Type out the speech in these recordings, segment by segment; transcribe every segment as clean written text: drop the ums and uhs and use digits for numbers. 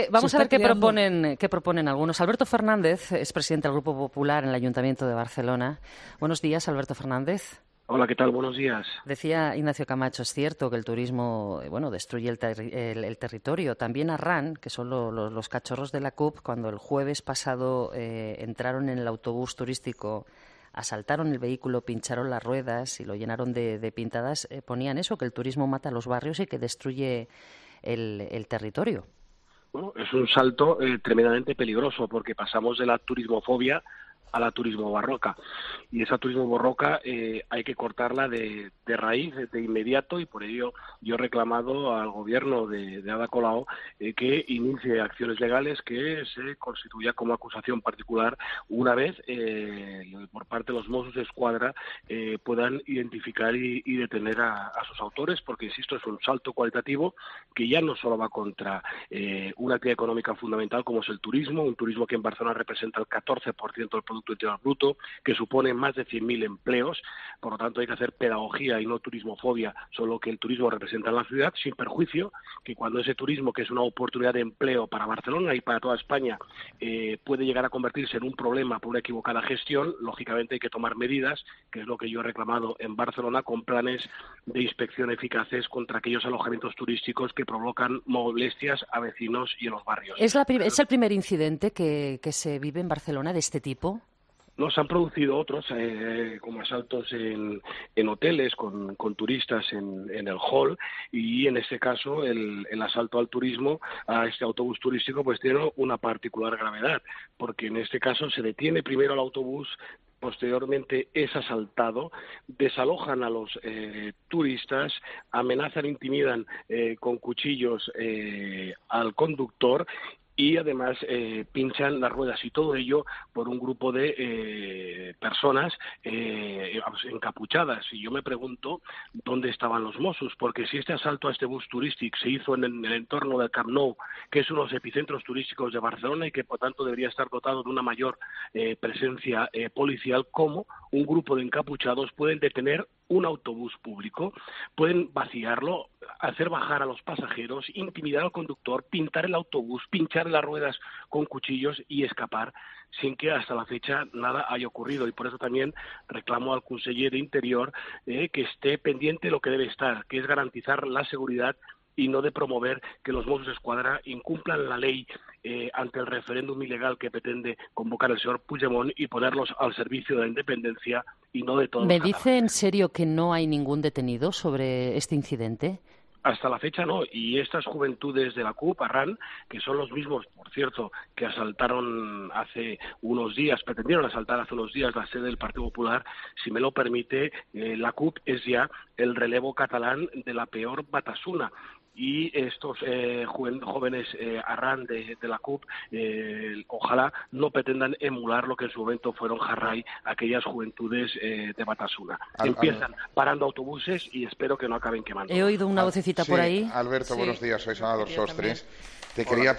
Vamos a ver qué proponen algunos. Alberto Fernández es presidente del Grupo Popular en el Ayuntamiento de Barcelona. Buenos días, Alberto Fernández. Hola, ¿qué tal? Buenos días. Decía Ignacio Camacho, es cierto que el turismo destruye el territorio. También Arran, que son los cachorros de la CUP, cuando el jueves pasado entraron en el autobús turístico, asaltaron el vehículo, pincharon las ruedas y lo llenaron de pintadas, ponían eso, que el turismo mata los barrios y que destruye el territorio. Bueno, es un salto tremendamente peligroso porque pasamos de la turismofobia a la turismo barroca. Y esa turismo barroca hay que cortarla de raíz, de inmediato, y por ello yo he reclamado al gobierno de Ada Colau que inicie acciones legales, que se constituya como acusación particular una vez por parte de los Mossos d'Esquadra puedan identificar y detener a sus autores, porque, insisto, es un salto cualitativo que ya no solo va contra una actividad económica fundamental como es el turismo, un turismo que en Barcelona representa el 14% del Producto Interior Bruto, que supone más de 100.000 empleos. Por lo tanto, hay que hacer pedagogía y no turismofobia sobre lo que el turismo representa en la ciudad, sin perjuicio que cuando ese turismo, que es una oportunidad de empleo para Barcelona y para toda España, puede llegar a convertirse en un problema por una equivocada gestión, lógicamente hay que tomar medidas, que es lo que yo he reclamado en Barcelona, con planes de inspección eficaces contra aquellos alojamientos turísticos que provocan molestias a vecinos y en los barrios. ¿Es el primer incidente que se vive en Barcelona de este tipo? No, se han producido otros, como asaltos en hoteles con turistas en el hall, y en este caso el asalto al turismo, a este autobús turístico, pues tiene una particular gravedad, porque en este caso se detiene primero el autobús, posteriormente es asaltado, desalojan a los turistas, amenazan, intimidan con cuchillos al conductor, y además pinchan las ruedas, y todo ello por un grupo de personas encapuchadas. Y yo me pregunto dónde estaban los Mossos, porque si este asalto a este bus turístico se hizo en el entorno del Camp Nou, que es uno de los epicentros turísticos de Barcelona y que por tanto debería estar dotado de una mayor presencia policial, ¿cómo un grupo de encapuchados pueden detener un autobús público, pueden vaciarlo, hacer bajar a los pasajeros, intimidar al conductor, pintar el autobús, pinchar las ruedas con cuchillos y escapar sin que hasta la fecha nada haya ocurrido? Y por eso también reclamo al conseller de Interior que esté pendiente de lo que debe estar, que es garantizar la seguridad y no de promover que los Mossos d'Esquadra incumplan la ley ante el referéndum ilegal que pretende convocar el señor Puigdemont y ponerlos al servicio de la independencia y no de todos los catalanes. ¿Me dice en serio que no hay ningún detenido sobre este incidente? Hasta la fecha no, y estas juventudes de la CUP, Arran, que son los mismos, por cierto, que asaltaron hace unos días, pretendieron asaltar hace unos días la sede del Partido Popular, si me lo permite, la CUP es ya el relevo catalán de la peor Batasuna. Y estos jóvenes Arran de la CUP ojalá no pretendan emular lo que en su momento fueron Jarray, aquellas juventudes de Batasuna. Empiezan parando autobuses y espero que no acaben quemando. He oído una vocecita por ahí. Alberto, buenos días, soy Salvador Sostres. Te quería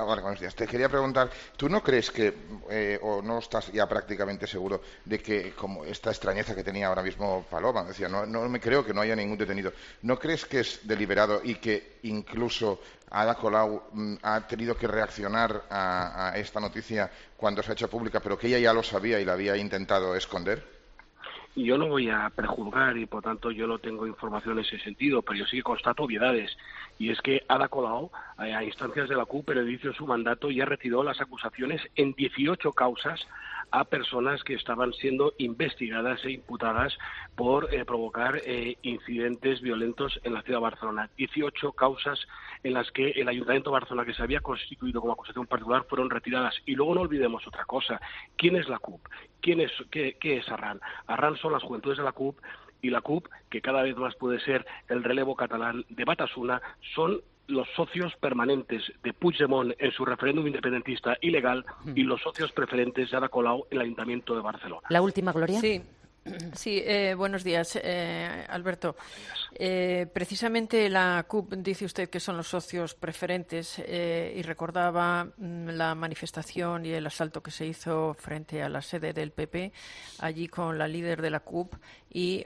preguntar, ¿tú no crees que, o no estás ya prácticamente seguro de que, como esta extrañeza que tenía ahora mismo Paloma, decía, no me creo que no haya ningún detenido, ¿no crees que es deliberado y que incluso Ada Colau ha tenido que reaccionar a esta noticia cuando se ha hecho pública, pero que ella ya lo sabía y la había intentado esconder? Yo no voy a prejuzgar y, por tanto, yo no tengo información en ese sentido, pero yo sí que constato obviedades. Y es que Ada Colau, a instancias de la CUP, en el inicio de su mandato, ya retiró las acusaciones en 18 causas a personas que estaban siendo investigadas e imputadas por provocar incidentes violentos en la ciudad de Barcelona. 18 causas en las que el Ayuntamiento de Barcelona, que se había constituido como acusación particular, fueron retiradas. Y luego no olvidemos otra cosa. ¿Quién es la CUP? ¿Qué es Arran? Arran son las juventudes de la CUP, y la CUP, que cada vez más puede ser el relevo catalán de Batasuna, son los socios permanentes de Puigdemont en su referéndum independentista ilegal y los socios preferentes de Ada Colau en el Ayuntamiento de Barcelona. ¿La última, Gloria? Sí. Sí, buenos días, Alberto. Precisamente la CUP dice usted que son los socios preferentes y recordaba la manifestación y el asalto que se hizo frente a la sede del PP, allí con la líder de la CUP, y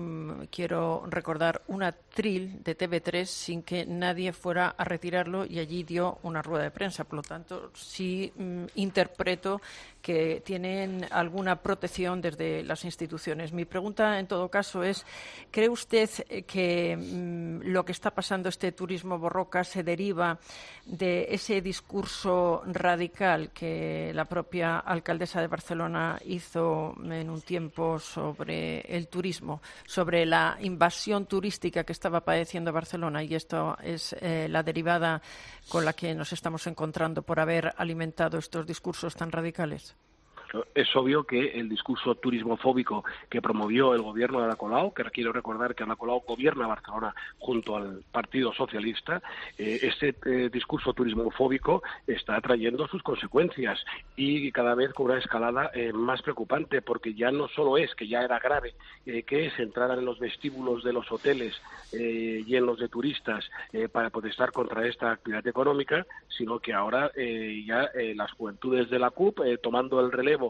quiero recordar un atril de TV3 sin que nadie fuera a retirarlo, y allí dio una rueda de prensa. Por lo tanto, sí interpreto que tienen alguna protección desde las instituciones. Mi pregunta, en todo caso, es: ¿cree usted que lo que está pasando, este turismo borroca, se deriva de ese discurso radical que la propia alcaldesa de Barcelona hizo en un tiempo sobre el turismo, sobre la invasión turística que estaba padeciendo Barcelona, y esto es la derivada con la que nos estamos encontrando por haber alimentado estos discursos tan radicales? Es obvio que el discurso turismofóbico que promovió el gobierno de Ada Colau, que quiero recordar que Ada Colau gobierna Barcelona junto al Partido Socialista, este discurso turismofóbico está trayendo sus consecuencias, y cada vez con una escalada más preocupante, porque ya no solo es que ya era grave que se entraran en los vestíbulos de los hoteles llenos de turistas para protestar contra esta actividad económica, sino que ahora ya las juventudes de la CUP, tomando el relevo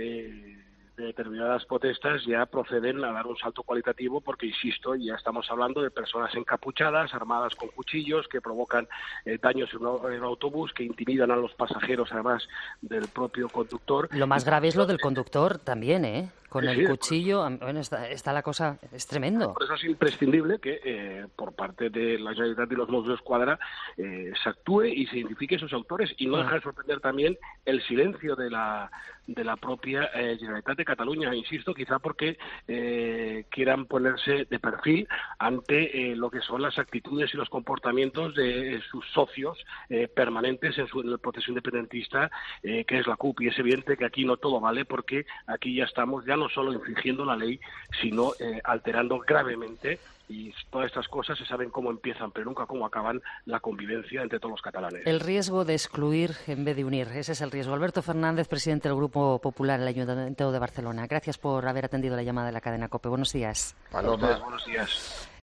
de determinadas protestas, ya proceden a dar un salto cualitativo, porque, insisto, ya estamos hablando de personas encapuchadas, armadas con cuchillos, que provocan daños en un autobús, que intimidan a los pasajeros, además del propio conductor. Lo más grave es lo del conductor también, ¿eh? Con el cuchillo, bueno, está la cosa, es tremendo. Por eso es imprescindible que por parte de la Generalitat y los Mossos d'Esquadra se actúe y se identifique esos autores, y no dejar de sorprender también el silencio de la propia Generalitat de Cataluña, insisto, quizá porque quieran ponerse de perfil ante lo que son las actitudes y los comportamientos de sus socios permanentes en el proceso independentista, que es la CUP. Y es evidente que aquí no todo vale, porque aquí ya estamos no solo infringiendo la ley, sino alterando gravemente, y todas estas cosas se saben cómo empiezan, pero nunca cómo acaban, la convivencia entre todos los catalanes. El riesgo de excluir en vez de unir, ese es el riesgo. Alberto Fernández, presidente del Grupo Popular en el Ayuntamiento de Barcelona. Gracias por haber atendido la llamada de la cadena COPE. Buenos días. Paloma. Buenos días.